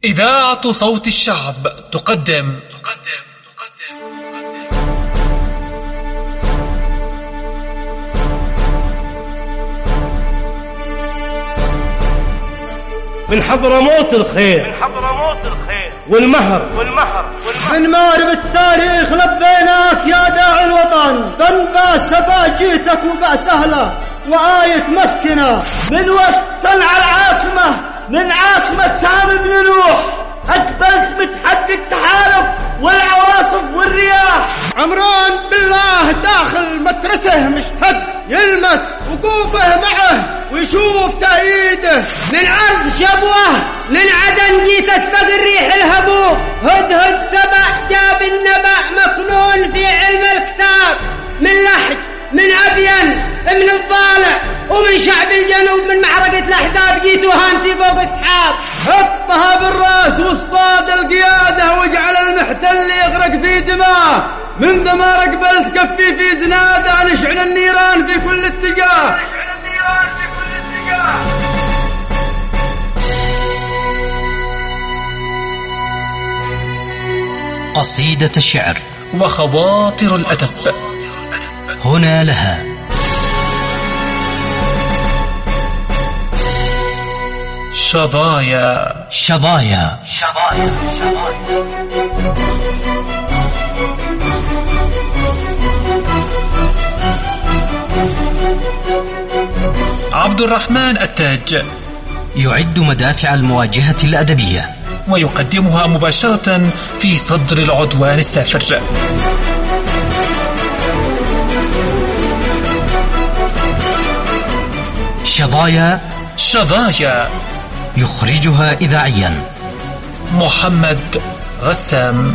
إذاعة صوت الشعب تقدم من حضرموت الخير والمهر من مارب التاريخ لبيناك يا داعي الوطن، ضن باس سفاجيتك وبأس أهله وآية مسكنة. من وسط صنعاء العاصمة، من عاصمة سامي بن نوح، أقبلت متحدي التحالف والعواصف والرياح. عمران بالله داخل مترسه مشتد، يلمس وقوفه معه ويشوف تأييده. من عرض شبوه للعدن جيت أسبق الريح الهبوب، هدهد سبع جاب النبأ مكنون في علم الكتاب. من لحج، من أبين، من الضالع، ومن شعب الجنوب، من معركة الأحزاب جيت وهانتي فوق السحاب. حطها بالراس واصطاد القيادة واجعل المحتل يغرق في دماء. من دمار قبلت كفي في زنادة، نشعل النيران في كل اتجاه. قصيدة الشعر وخواطر الأدب هنا لها. شظايا عبد الرحمن التاج يعد مدافع المواجهة الأدبية ويقدمها مباشرة في صدر العدوان السافر. شظايا يخرجها إذاعيا محمد غسام.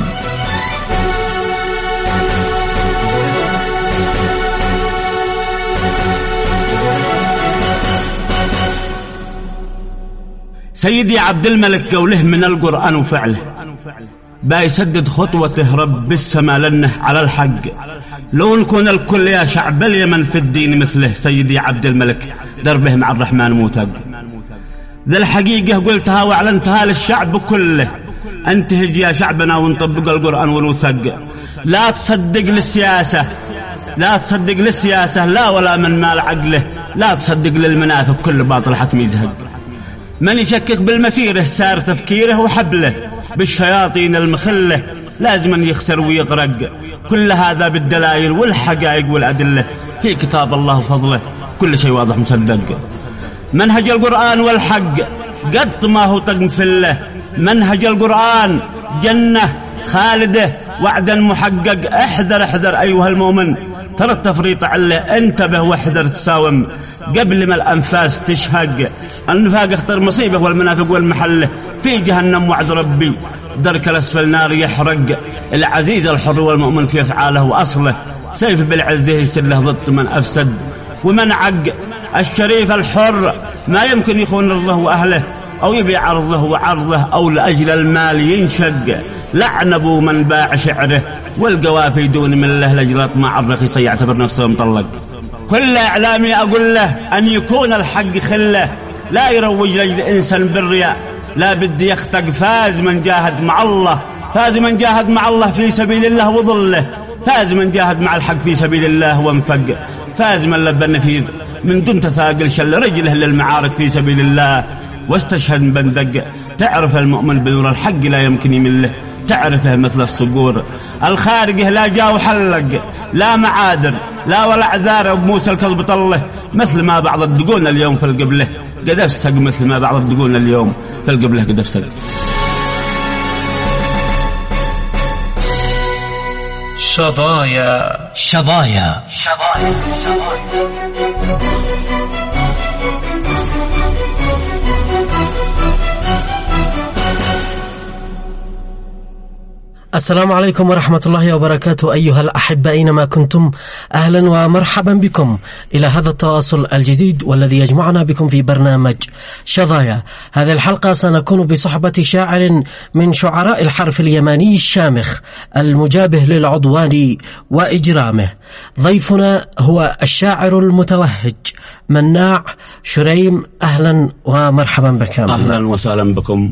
سيدي عبد الملك قوله من القرآن وفعله، بايسدد خطوته رب السما لنه على الحق. لو نكون الكل يا شعب اليمن في الدين مثله سيدي عبد الملك، دربه مع الرحمن موثق. ذا الحقيقة قلتها واعلنتها للشعب كله، انتهج يا شعبنا ونطبق القرآن ونوثق. لا تصدق للسياسة لا ولا من مال عقله، لا تصدق للمنافق كل باطل حتم يزهق. من يشكك بالمسيرة سار تفكيره وحبله، بالشياطين المخلة لازم يخسر ويغرق. كل هذا بالدلائل والحقائق والأدلة في كتاب الله وفضله، كل شيء واضح مصدق. منهج القرآن والحق قد ما هو طقم فله، منهج القرآن جنة خالدة وعدا محقق. احذر أيها المؤمن، ترى التفريط عله، انتبه واحذر تساوم قبل ما الأنفاس تشهق. النفاق اختر مصيبة والمنافق والمحلة في جهنم وعد ربي، درك الأسفل نار يحرق. العزيز الحر والمؤمن في أفعاله وأصله، سيف بالعزه يسله ضد من أفسد ومن عق. الشريف الحر ما يمكن يخون رضه وأهله، أو يبيع عرضه وعرضه، أو لأجل المال ينشق. لعنبوا من باع شعره والقوافي دون من له لجل اطماع الرخيص يعتبر نفسه مطلق. كل إعلامي أقول له أن يكون الحق خله، لا يروج لجل إنسان بالرياء، لا بدي يختق. فاز من جاهد مع الله، فاز من جاهد مع الله في سبيل الله وظله، فاز من جاهد مع الحق في سبيل الله وانفق، فاز من لبى النفير من دون تثاقل شل رجله للمعارك في سبيل الله واستشهد بندق. تعرف المؤمن بنور الحق لا يمكن يمله، تعرفه مثل الصقور الخارجه لا جاء وحلق، لا معاذر لا ولا عذار بموسى الكذب طله. مثل ما بعض الدقون اليوم في القبله قد أفسق، مثل ما بعض الدقون اليوم في القبله قد أفسق. شظايا. السلام عليكم ورحمة الله وبركاته أيها الأحبة أينما كنتم، أهلا ومرحبا بكم إلى هذا التواصل الجديد والذي يجمعنا بكم في برنامج شظايا. هذه الحلقة سنكون بصحبة شاعر من شعراء الحرف اليماني الشامخ المجابه للعدوان وإجرامه. ضيفنا هو الشاعر المتوهج مناع شريم. أهلا ومرحبا بك. أهلا وسهلا بكم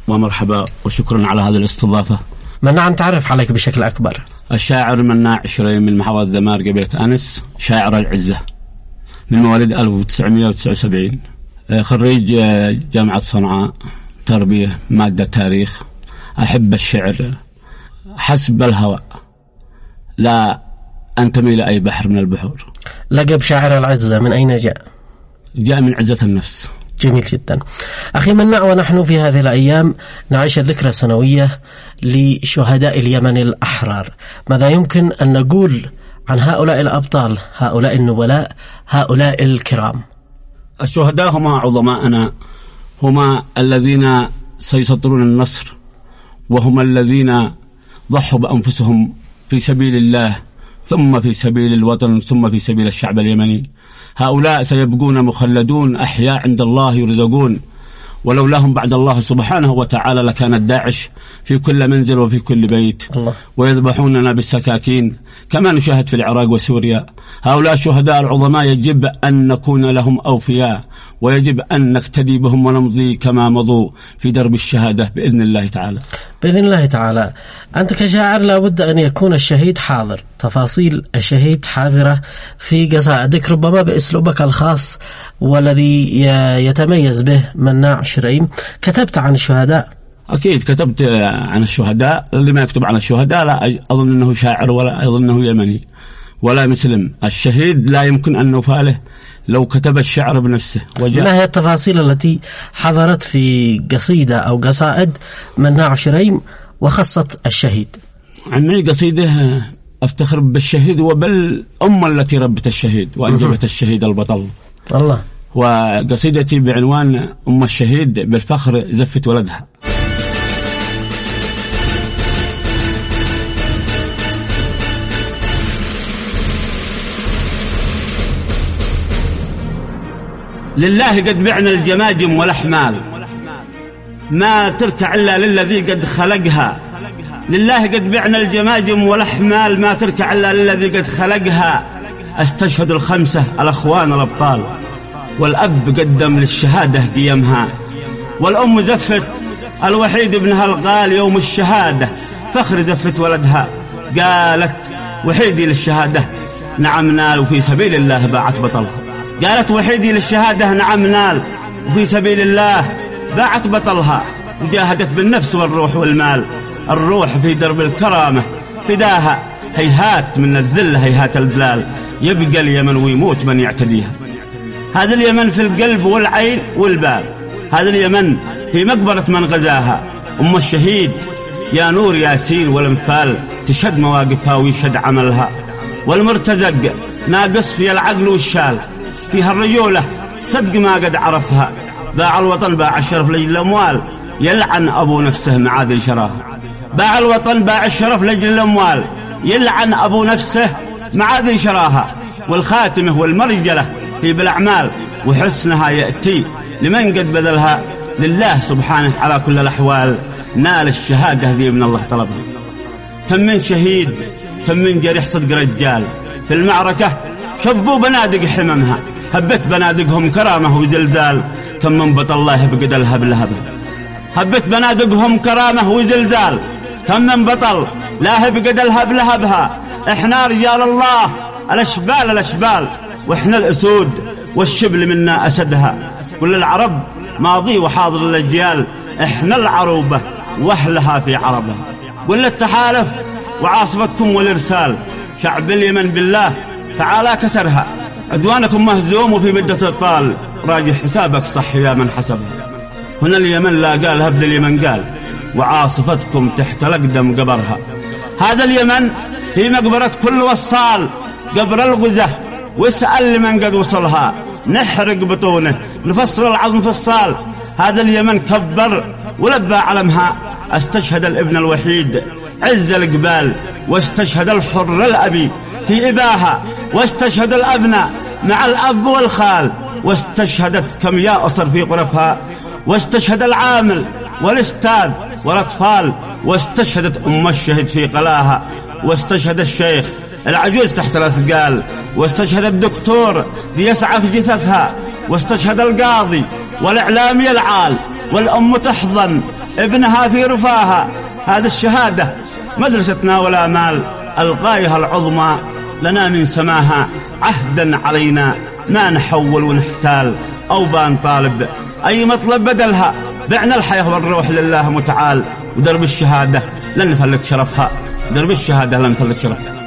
ومرحبا وشكرا على هذه الاستضافة. مناع نتعرف عليك بشكل أكبر. الشاعر مناع شريم من محافظة ذمار قبيلة أنس، شاعر العزة، من مواليد 1979، خريج جامعة صنعاء، تربية مادة تاريخ. أحب الشعر حسب الهوى، لا أنتمي إلى أي بحر من البحور. لقب شاعر العزة من أين جاء؟ جاء من عزة النفس. جميل جدا. أخي مناع، ونحن في هذه الأيام نعيش الذكرى السنوية لشهداء اليمن الأحرار، ماذا يمكن أن نقول عن هؤلاء الأبطال، هؤلاء النبلاء، هؤلاء الكرام؟ الشهداء هم عظماءنا، هم الذين سيسطرون النصر، وهم الذين ضحوا بأنفسهم في سبيل الله، ثم في سبيل الوطن، ثم في سبيل الشعب اليمني. هؤلاء سيبقون مخلدون أحياء عند الله يرزقون، ولولاهم بعد الله سبحانه وتعالى لكانت داعش في كل منزل وفي كل بيت الله. ويذبحوننا بالسكاكين كما نشاهد في العراق وسوريا. هؤلاء الشهداء العظماء يجب أن نكون لهم أوفياء، ويجب أن نقتدي بهم ونمضي كما مضوا في درب الشهادة بإذن الله تعالى. بإذن الله تعالى. أنت كشاعر لابد أن يكون الشهيد حاضر، تفاصيل الشهيد حاضرة في قصائدك، ربما بأسلوبك الخاص والذي يتميز به مناع شريم. كتبت عن الشهداء؟ أكيد كتبت عن الشهداء. اللي ما يكتب عن الشهداء لا أظن أنه شاعر ولا أظن أنه يمني ولا مسلم. الشهيد لا يمكن أن نفاله لو كتب الشعر بنفسه. ما هي التفاصيل التي حضرت في قصيدة أو قصائد مناع شريم وخصت الشهيد؟ عندي قصيدة أفتخر بالشهيد وبالأمة التي ربت الشهيد وأنجبت الشهيد البطل الله. وقصيدتي بعنوان أم الشهيد بالفخر زفت ولدها. لله قد بعنا الجماجم والأحمال، ما تركع إلا للذي قد خلقها. لله قد بعنا الجماجم والأحمال، ما تركع إلا للذي قد خلقها. استشهد الخمسة الأخوان الأبطال، والأب قدم للشهادة قيمها، والأم زفت الوحيد ابنها الغال يوم الشهادة، فخر زفت ولدها. قالت وحيدي للشهادة نعم نال، وفي سبيل الله باعت بطلها. قالت وحيدي للشهادة نعم نال، وفي سبيل الله باعت بطلها. وجاهدت بالنفس والروح والمال، الروح في درب الكرامة فداها. هيهات من الذل هيهات الذلال، يبقى اليمن ويموت من يعتديها. هذا اليمن في القلب والعين والبال، هذا اليمن هي مقبرة من غزاها. أم الشهيد يا نور ياسين والانفال، تشد مواقفها ويشد عملها. والمرتزق ناقص في العقل والشال، فيها الرجولة صدق ما قد عرفها. باع الوطن باع الشرف لجل الأموال، يلعن أبو نفسه معاذ شراها. باع الوطن باع الشرف لجل الأموال، يلعن أبو نفسه معاذ شراها. والخاتمة والمرجلة في بالأعمال، وحسنها يأتي لمن قد بذلها. لله سبحانه على كل الأحوال، نال الشهادة ذي من الله طلبها. كم من شهيد كم من جريح صدق رجال، في المعركة شبوا بنادق حممها، هبت بنادقهم كرامة وزلزال. كم من بطل الله بقد الهب لهبه، هبت بنادقهم كرامة وزلزال. كم من بطل لا بقد الهب لهبها. احنا رجال الله الاشبال الاشبال، واحنا الاسود والشبل منا اسدها. كل العرب ماضي وحاضر الاجيال، احنا العروبة واهلها في عربها. قل التحالف وعاصفتكم والارسال، شعب اليمن بالله تعالى كسرها. عدوانكم مهزوم وفي مدة الطال، راجع حسابك صح يا من حسبها. هنا اليمن لا قال هبد اليمن قال، وعاصفتكم تحت الأقدم قبرها. هذا اليمن هي مقبرة كل وصال، قبر الغزة واسأل لمن قد وصلها. نحرق بطونه نفصل العظم فصال، هذا اليمن كبر ولبى علمها. استشهد الابن الوحيد عز القبال، واستشهد الحر الأبي في إباها، واستشهد الأبناء مع الأب والخال، واستشهدت كم يا أسر في غرفها، واستشهد العامل والاستاذ والأطفال، واستشهدت أم الشهيد في قلاها، واستشهد الشيخ العجوز تحت الأثقال، واستشهد الدكتور ليسعى في جثثها، واستشهد القاضي والإعلامي العال، والأم تحضن ابنها في رفاها. هذه الشهادة مدرستنا والآمال الغاية العظمى لنا من سماها، عهدا علينا ما نحول ونحتال أو بنطالب أي مطلب بدلها، بعنا الحياة والروح لله متعال، ودرب الشهادة لن نفلت شرفها، درب الشهادة لن نفلت شرفها.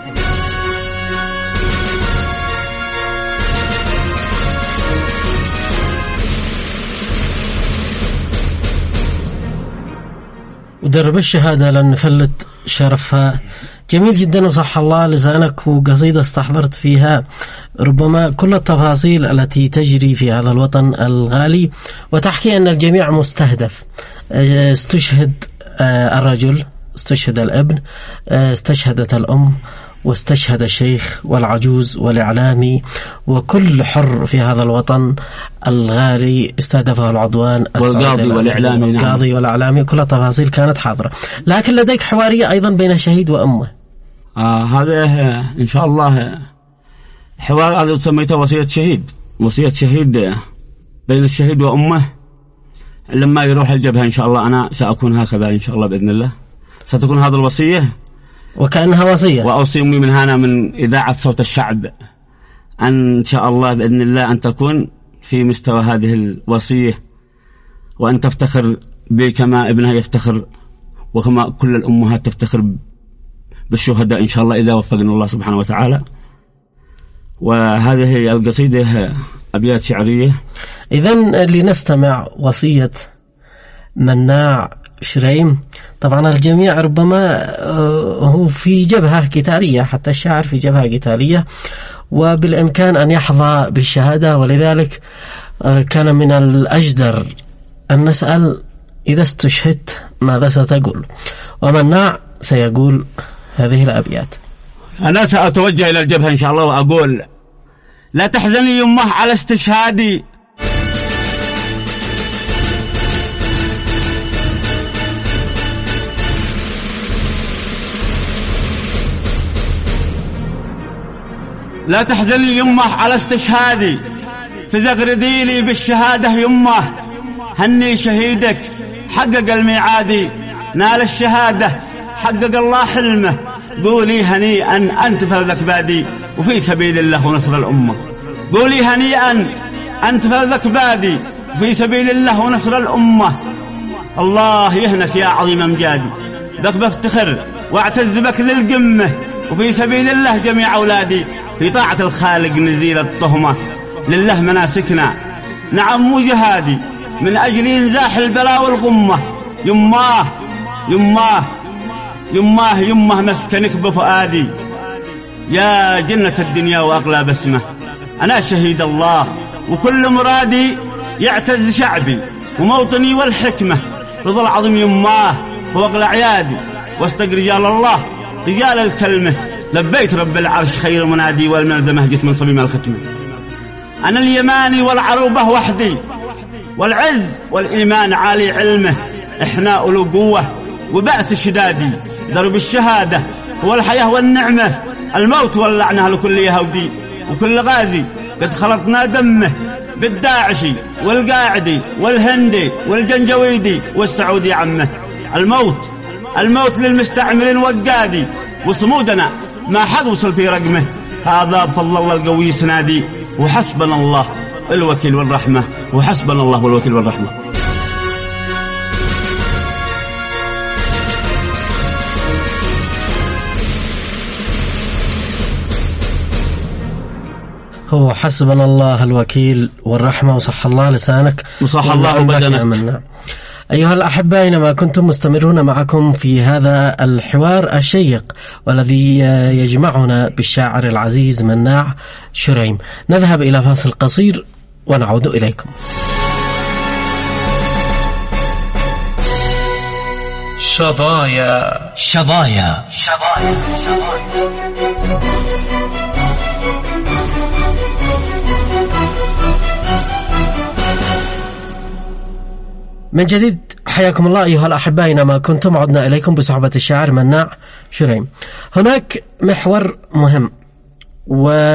ودرب الشهادة لن نفلت شرفها. جميل جدا وصح الله لسانك، وقصيدة استحضرت فيها ربما كل التفاصيل التي تجري في هذا الوطن الغالي، وتحكي أن الجميع مستهدف. استشهد الرجل، استشهد الابن، استشهدت الأم، واستشهد الشيخ والعجوز والإعلامي، وكل حر في هذا الوطن الغالي استهدفه العدوان، والقاضي والإعلامي. القاضي والإعلامي، كل التفاصيل كانت حاضرة. لكن لديك حوارية أيضا بين الشهيد وأمه. هذا إن شاء الله حوار، هذا سميته وصية شهيد، وصية شهيد بين الشهيد وأمه. لما يروح الجبهة إن شاء الله أنا سأكون هكذا إن شاء الله بإذن الله، ستكون هذه الوصية وكأنها وصية. وأوصي أمي من هنا من إذاعة صوت الشعب أن شاء الله بإذن الله أن تكون في مستوى هذه الوصية، وأن تفتخر بي كما ابنها يفتخر، وكما كل الأمهات تفتخر بالشهداء إن شاء الله إذا وفقنا الله سبحانه وتعالى. وهذه القصيدة أبيات شعرية. إذن لنستمع وصية مناع شريم. طبعا الجميع ربما هو في جبهة قتالية، حتى الشاعر في جبهة قتالية، وبالإمكان أن يحظى بالشهادة، ولذلك كان من الأجدر أن نسأل إذا استشهدت ماذا ستقول؟ ومناع سيقول هذه الأبيات. أنا سأتوجه إلى الجبهة إن شاء الله وأقول: لا تحزني يمه على استشهادي، لا تحزني يمه على استشهادي، فزغردي لي بالشهادة يمه، هني شهيدك حقق الميعادي، نال الشهادة حقق الله حلمه، قولي هنيئا أنت فلك بادي، وفي سبيل الله ونصر الأمة. قولي هنيئا أنت فلك بادي، وفي سبيل الله ونصر الأمة. الله يهنك يا عظيم أمجادي، بك بفتخر واعتز بك للقمة، وفي سبيل الله جميع أولادي، في طاعة الخالق نزيل الطهمة، لله مناسكنا نعم مو جهادي، من أجل ينزاح البلاء والغمة. يماه يماه يماه يمه مسكنك بفؤادي، يا جنة الدنيا وأغلى بسمة. أنا شهيد الله وكل مرادي، يعتز شعبي وموطني والحكمة، رضا العظيم يماه فوق الأعيادي، واستق رجال الله رجال الكلمة، لبيت رب العرش خير منادي، والملزمة جت من صميم الختمة. أنا اليماني والعروبة وحدي، والعز والإيمان عالي علمه، إحنا أولو قوة وبأس شدادي، درب الشهادة هو الحياة والنعمة، الموت واللعنة لكل يهودي، وكل غازي قد خلطنا دمه، بالداعشي والقاعدي والهندي والجنجويدي والسعودي عمه. الموت للمستعمرين والقادي، وصمودنا ما حد وصل في رقمه، هذا بفضل الله القوي سنادي، وحسبنا الله الوكيل والرحمة، وحسبنا الله والوكيل والرحمة. هو حسبنا الله الوكيل والرحمة، وصح الله لسانك وصح الله بدنك. أيها الأحبة، أينما كنتم مستمرون معكم في هذا الحوار الشيق والذي يجمعنا بالشاعر العزيز مناع شريم. نذهب إلى فاصل قصير ونعود إليكم. شظايا شظايا من جديد حياكم الله أيها الأحبة، أينما كنتم عدنا إليكم بصحبة الشاعر مناع شريم. هناك محور مهم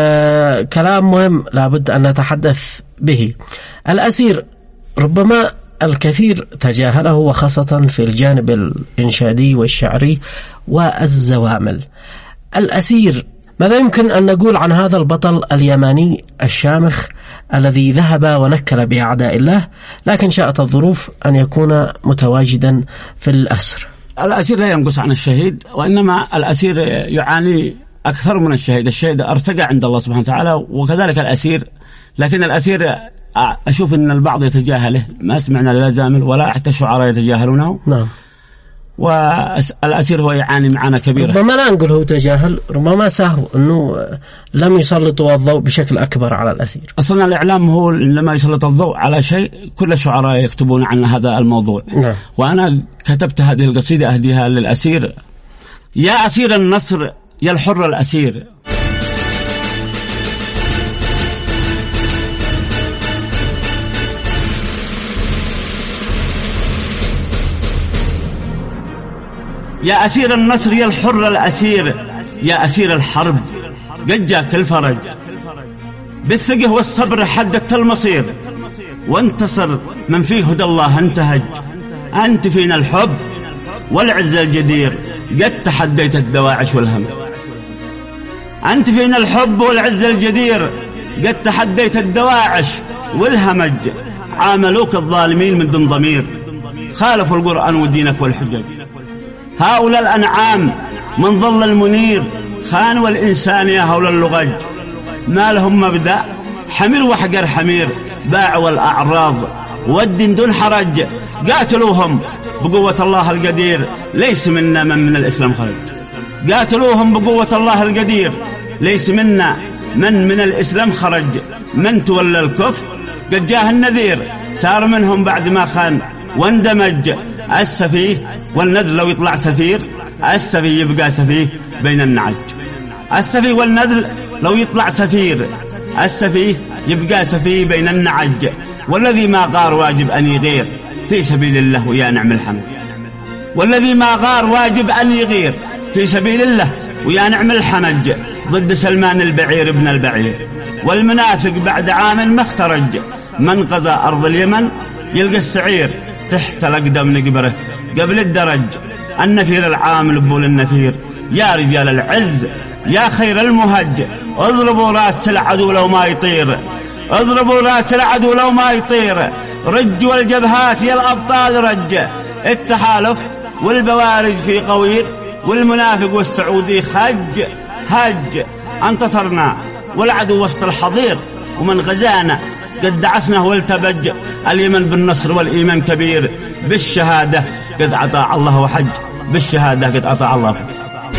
وكلام مهم لابد أن نتحدث به. الأسير ربما الكثير تجاهله، وخاصة في الجانب الإنشادي والشعري والزوامل. الأسير، ماذا يمكن أن نقول عن هذا البطل اليماني الشامخ الذي ذهب ونكل بأعداء الله، لكن شاءت الظروف أن يكون متواجدا في الأسر؟ الأسير لا ينقص عن الشهيد، وإنما الأسير يعاني أكثر من الشهيد. الشهيد ارتقى عند الله سبحانه وتعالى، وكذلك الأسير. لكن الأسير أشوف أن البعض يتجاهله، ما سمعنا لا زامل ولا حتى الشعراء يتجاهلونه. نعم. والأسير هو يعاني معاناة كبيرة. ربما لا نقول هو تجاهل، ربما سهو أنه لم يسلطوا الضوء بشكل أكبر على الأسير. أصلا الإعلام هو لما يسلط الضوء على شيء كل الشعراء يكتبون عن هذا الموضوع. نعم. وأنا كتبت هذه القصيدة أهديها للأسير. يا أسير النصر يا الحر الأسير، يا أسير النصر يا الحر الأسير، يا أسير الحرب قد جاك الفرج، بالثقة والصبر حددت المصير، وانتصر من فيه هدى الله انتهج. أنت فينا الحب والعز الجدير، قد تحديت الدواعش والهم. أنت فينا الحب والعز الجدير، قد تحديت الدواعش والهمج. عاملوك الظالمين من دون ضمير، خالفوا القرآن ودينك والحجج. هؤلاء الأنعام من ظل المنير، خانوا الإنسان يا هول اللغج. ما لهم مبدأ حمير وحقر حمير، باعوا الأعراض والدين دون حرج. قاتلوهم بقوة الله القدير، ليس منا من الإسلام خرج. قاتلوهم بقوة الله القدير، ليس منا من الإسلام خرج. من تولى الكفر قد جاه النذير، سار منهم بعد ما خان واندمج. السفيه والنذر لو يطلع سفير، السفيه يبقى سفيه بين النعج. السفيه والنذر لو يطلع سفير، السفيه يبقى سفيه بين النعج. والذي ما غار واجب أن يغير في سبيل الله ويا نعم الحمد. والذي ما غار واجب أن يغير في سبيل الله ويا نعم الحمد. ضد سلمان البعير ابن البعير، والمنافق بعد عام ما اخترج. من غزا أرض اليمن يلقى السعير، تحت الأقدم نقبره قبل الدرج. النفير العامل بول النفير، يا رجال العز يا خير المهج. اضربوا راس العدو لو ما يطير، اضربوا راس العدو لو ما يطير. رجوا الجبهات يا الأبطال رج. التحالف والبوارج في قوير، والمنافق والسعودي خج هج. انتصرنا والعدو وسط الحضير، ومن غزانا قد دعسناه والتبج. اليمن بالنصر والإيمان كبير، بالشهادة قد أطاع الله وحج، بالشهادة قد أطاع الله وحج.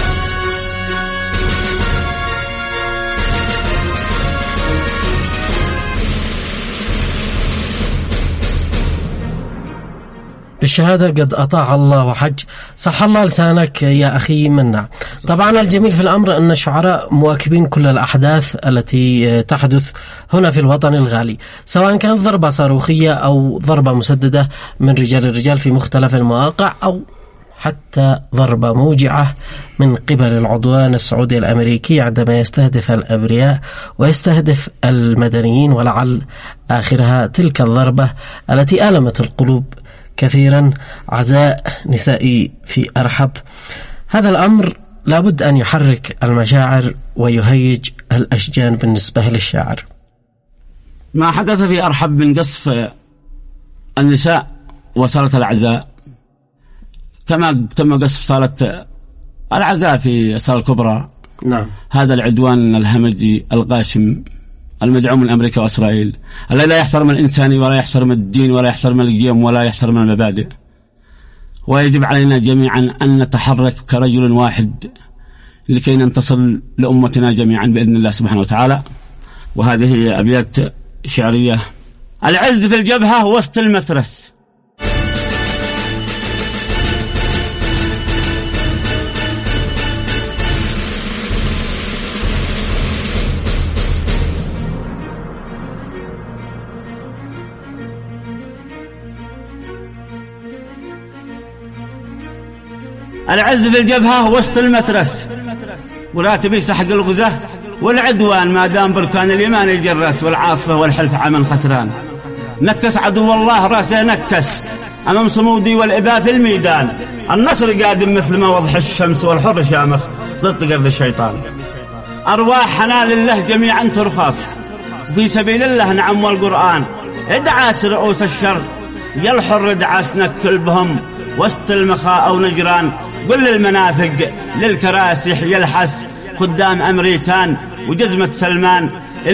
بالشهادة قد أطاع الله وحج. صح الله لسانك يا أخي منا. طبعا الجميل في الأمر أن الشعراء مواكبين كل الأحداث التي تحدث هنا في الوطن الغالي، سواء كانت ضربة صاروخية أو ضربة مسددة من رجال الرجال في مختلف المواقع، أو حتى ضربة موجعة من قبل العدوان السعودي الأمريكي عندما يستهدف الأبرياء ويستهدف المدنيين، ولعل آخرها تلك الضربة التي آلمت القلوب كثيرا، عزاء نسائي في أرحب. هذا الأمر لابد أن يحرك المشاعر ويهيج الأشجان بالنسبة للشاعر. ما حدث في أرحب من قصف النساء وصالة العزاء، كما تم قصف صالة العزاء في الصالة الكبرى. نعم. هذا العدوان الهمجي القاشم المدعوم من أمريكا وإسرائيل، الذي لا يحترم الإنساني ولا يحترم الدين ولا يحترم القيم ولا يحترم المبادئ. ويجب علينا جميعا أن نتحرك كرجل واحد لكي ننتصر لأمتنا جميعا بإذن الله سبحانه وتعالى. وهذه هي أبيات شعرية. العز في الجبهة وسط المترس، العز في الجبهة وسط المترس، ولا تبي سحق الغزاة والعدوان ما دام بركان اليمان يجرس، والعاصفة والحلف عمن خسران. نكس عدو الله رأسه نكس أمام صمودي والإباء في الميدان. النصر قادم مثل ما وضح الشمس والحر شامخ ضد قرد الشيطان. أرواحنا لله جميعا ترخص في سبيل الله نعم والقرآن. ادعاس رؤوس الشر يا الحر ادعاسنا كلبهم وسط المخاء أو نجران. قل للمنافق للكراسح يلحس خدام أمريكان وجزمة سلمان.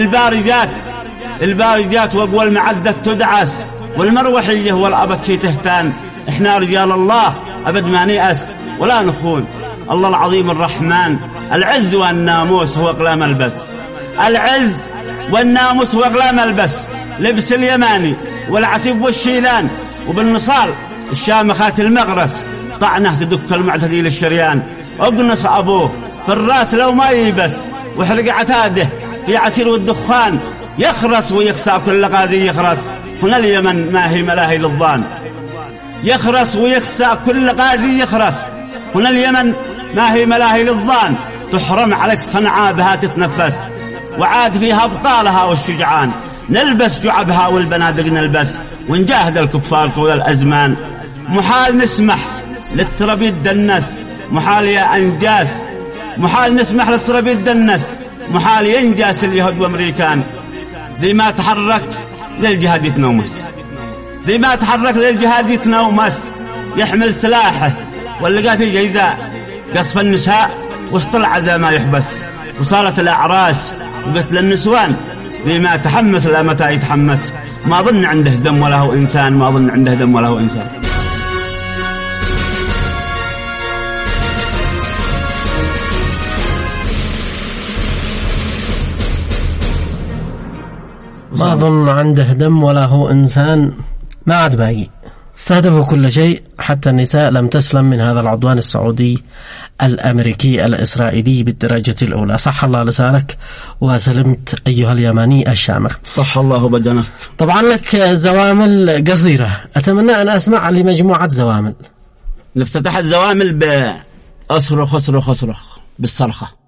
البارجات وقوى المعدة تدعس والمروحية والأبكي تهتان. احنا رجال الله أبد ما نيأس ولا نخون. الله العظيم الرحمن العز والناموس هو أقلام البس. العز والناموس هو أقلام البس. لبس اليماني والعسيب والشيلان وبالنصال الشامخات المغرس. طعنه تدك المعتدي للشريان. اقنص أبوه في الراس لو ما يبس وحرق عتاده في عسير والدخان. يخرس ويخسع كل غازي يخرس. هنا اليمن ما هي ملاهي للظان. يخرس ويخسع كل غازي يخرس. هنا اليمن ما هي ملاهي للظان. تحرم عليك صنعاء بها تتنفس وعاد فيها أبطالها والشجعان. نلبس جعبها والبنادق نلبس ونجاهد الكفار طول الأزمان. محال نسمح للتراب يدنس محال يا أنجاس. محال نسمح للتراب يدنس محال ينجاس اليهود وأمريكان. ذي ما تحرك للجهاد يتنومس. ذي ما تحرك للجهاد يتنومس. يحمل سلاحه واللقى في جيزاء قصف النساء وسط العزاء ما يحبس. وصارت الأعراس وقتل النسوان. ذي ما تحمس لا متى يتحمس. ما ظن عنده دم ولا هو إنسان. ما ظن عنده دم ولا هو إنسان. ما أظن عنده دم ولا هو إنسان. ما عاد باقي. استهدفوا كل شيء حتى النساء لم تسلم من هذا العدوان السعودي الأمريكي الإسرائيلي بالدرجة الأولى. صح الله لسانك وسلمت أيها اليماني الشامخ. صح الله بدنك. طبعا لك زوامل قصيرة أتمنى أن أسمع لمجموعة زوامل. افتتحت زوامل بأصرخ أصرخ أصرخ بالصرخة.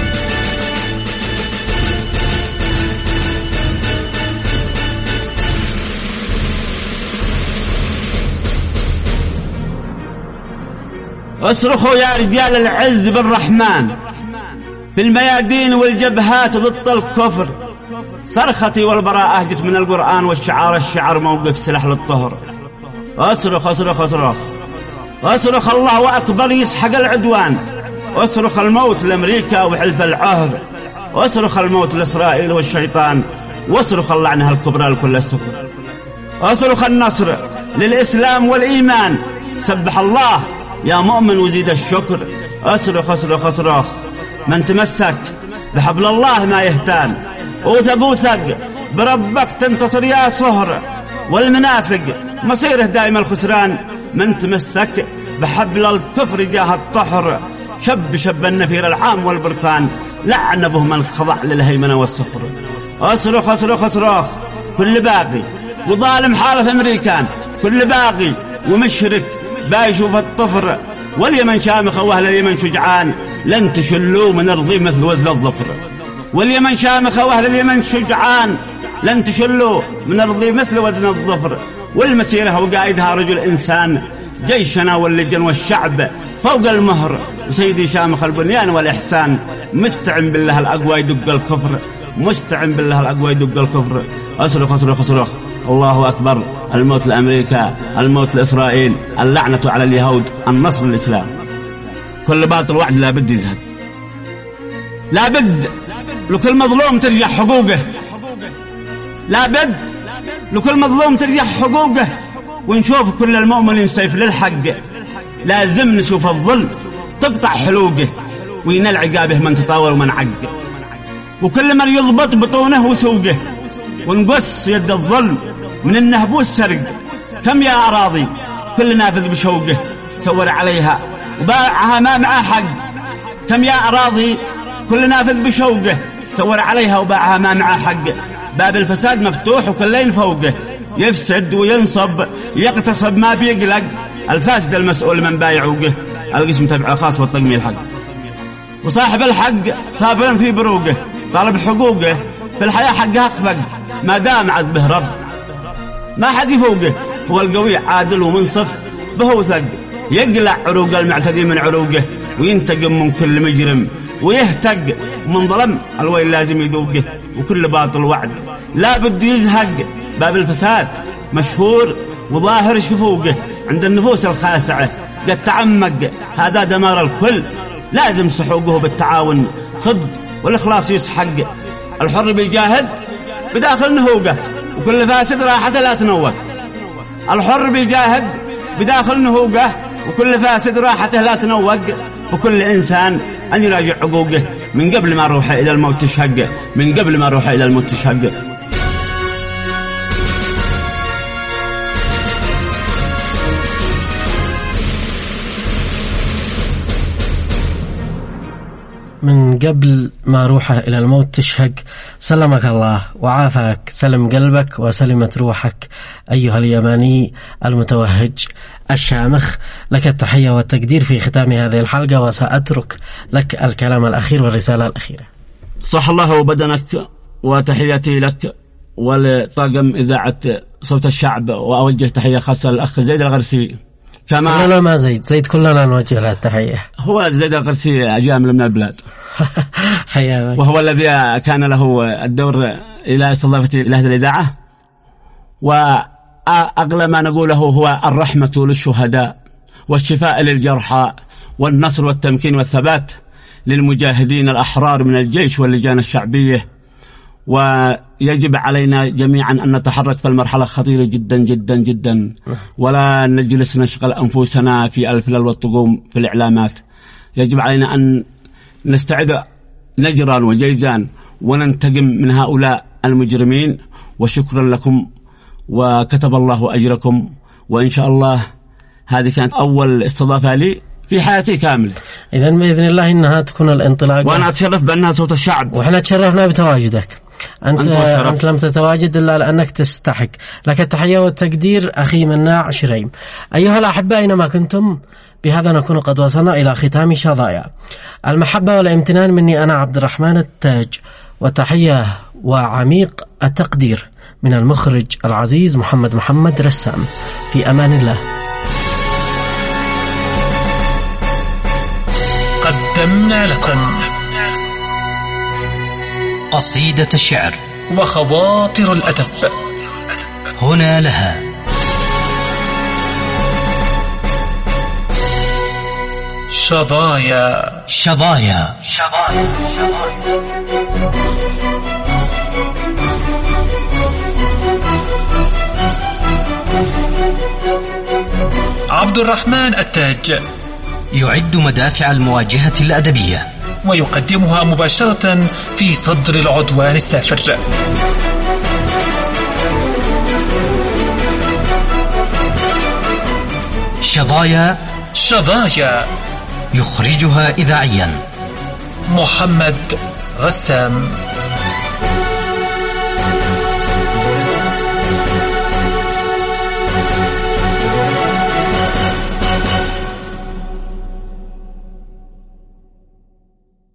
اصرخوا يا رجال العز بالرحمن في الميادين والجبهات ضد الكفر. صرختي والبراءة جت من القرآن الشعر موقف سلاح للطهر. اصرخ اصرخ اصرخ اصرخ الله أكبر يسحق العدوان. اصرخ الموت لأمريكا وحلف العهد. اصرخ الموت لإسرائيل والشيطان. واصرخ اللعنة الكبرى لكل السفر. اصرخ النصر للإسلام والإيمان. سبح الله يا مؤمن وزيد الشكر. أصرخ أصرخ أصرخ من تمسك بحبل الله ما يهتان. أوثق بربك تنتصر يا صهر. والمنافق مصيره دائما الخسران. من تمسك بحبل الكفر جاه الطحر. شب النفير العام والبركان. لعن به من خضع للهيمنة والسخر. أصرخ أصرخ أصرخ كل باقي وظالم حالف أمريكان. كل باقي ومشرك بايشوف الطفر. واليمن شامخة وأهل اليمن شجعان. لن تشلوا من أرضي مثل وزن الظفر. واليمن شامخة وأهل اليمن شجعان. لن تشلوا من أرضي مثل وزن الظفر. والمسيرة وقائدها رجل إنسان. جيشنا واللجن والشعب فوق المهر. وسيدي شامخ البنيان والإحسان. مستعن بالله الأقوى يدق الكفر. مستعن بالله الأقوى يدق الكفر. أصرخ أصرخ أصرخ الله أكبر. الموت لأمريكا. الموت لإسرائيل. اللعنة على اليهود. النصر للإسلام. كل باطل وعد لا بد يزهد. لا بد لكل مظلوم ترجع حقوقه. لا بد لكل مظلوم ترجع حقوقه. ونشوف كل المؤمنين سيف للحق. لازم نشوف الظلم تقطع حلوقه. وينال عقابه من تطاول ومن عق. وكل من يضبط بطونه وسوقه. ونقص يد الظلم من النهب سرق. كم يا أراضي كل نافذ بشوقه سور عليها وباعها ما معه حق. كم يا أراضي كل نافذ بشوقه سور عليها وباعها ما معه حق. باب الفساد مفتوح وكلين فوقه. يفسد وينصب يقتصب ما بيقلق. الفاسد المسؤول من بايعوقه. القسم تبع خاص والطقمي الحق. وصاحب الحق صابرا في بروقه. طالب حقوقه في الحياة حقها أخفق ما دام عد به رب. ما حد يفوقه، هو القوي عادل ومنصف بهو ثق، يقلع عروق المعتدي من عروقه وينتقم من كل مجرم ويهتق، ومن ظلم الويل لازم يذوقه، وكل باطل وعد لا بده يزهق. باب الفساد مشهور وظاهر شفوقه عند النفوس الخاسعة قد تعمق، هذا دمار الكل لازم سحوقه بالتعاون صدق والإخلاص يسحق. الحر بيجاهد بداخل نهوقه وكل فاسد راحته لا تنوق. الحر بيجاهد بداخل نهوقه وكل فاسد راحته لا تنوق، وكل إنسان أن يراجع حقوقه من قبل ما روح إلى الموت تشهق، من قبل ما روح إلى الموت تشهق. من قبل ما روحه إلى الموت تشهق. سلمك الله وعافاك، سلم قلبك وسلمت روحك أيها اليماني المتوهج الشامخ. لك التحية والتقدير في ختام هذه الحلقة، وسأترك لك الكلام الأخير والرسالة الأخيرة. صح الله وبدنك، وتحياتي لك ولطاقم إذاعة صوت الشعب، وأوجه تحية خاصة للأخ زيد الغرسي. كلنا ما زيد كلنا نوجه له التحية. هو زيد الغرسي جاء من البلاد حياك، وهو الذي كان له الدور إلى استضافتي إلى هذه الإذاعة. وأغلى ما نقوله هو الرحمة للشهداء والشفاء للجرحى والنصر والتمكين والثبات للمجاهدين الأحرار من الجيش واللجان الشعبية. ويجب علينا جميعا أن نتحرك في المرحلة خطيرة جدا جدا جدا، ولا نجلس نشغل أنفسنا في الفلل والطقوم في الإعلامات. يجب علينا أن نستعد نجرا وجيزان وننتقم من هؤلاء المجرمين. وشكرا لكم وكتب الله أجركم، وإن شاء الله هذه كانت أول استضافة لي في حياتي كاملة. إذن بإذن الله إنها تكون الانطلاق، وأنا أتشرف بأنها صوت الشعب، وإحنا تشرفنا بتواجدك. أنت لم تتواجد إلا لأنك تستحق. لك التحية والتقدير أخي مناع شريم. أيها الأحباء أينما كنتم، بهذا نكون قد وصلنا إلى ختام شظايا. المحبة والامتنان مني أنا عبد الرحمن التاج، وتحية وعميق التقدير من المخرج العزيز محمد رسام. في أمان الله. قدمنا لكم قصيدة الشعر وخواطر الأدب، هنا لها شظايا. عبد الرحمن التاج يعد مدافع المواجهة الأدبية ويقدمها مباشرة في صدر العدوان السافر. شظايا يخرجها إذاعيا محمد غسام.